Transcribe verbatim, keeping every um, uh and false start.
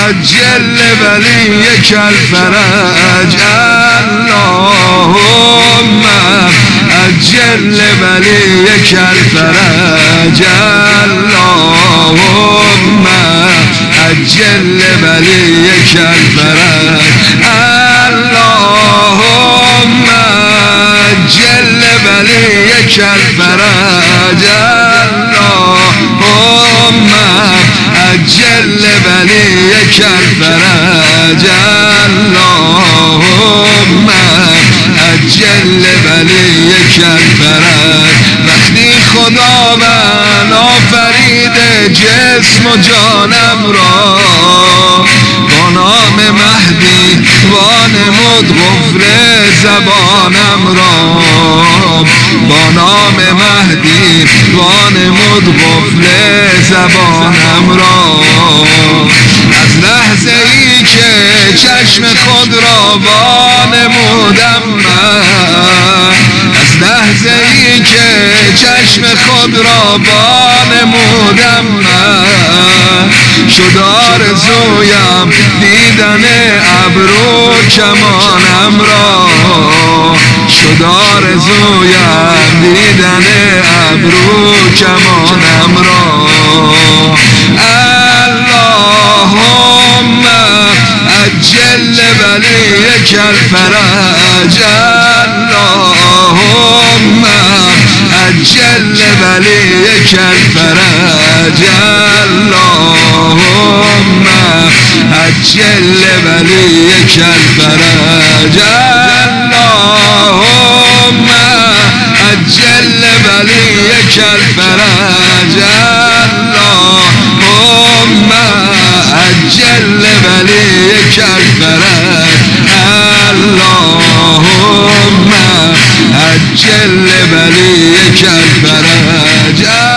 عجل وليك الفرج اللهم عجل وليك الفرج اللهم عجل وليك الفرج اللهم عجل وليك الفرج اللهم عجل وليك الفرج اللهم عجل وليك الفرج وقتی خدا من آفرید جسم و جانم را با نام مهدی وانمود قفل زبانم را با نام مهدی وانمود قفل زبانم را از لحظه ای که چشم خود را وانمودم من از لحظه ای که چشم خود را وانمودم من شد آرزویم دیدن ابرو کمانم را شد آرزویم دیدن ابرو کمانم را اللهم عجل وليك الفرج اللهم عجل وليك الفرج اللهم عجل وليك الفرج اللهم عجل وليك الفرج اللهم عجل وليك الفرج اللهم عجل وليك الفرج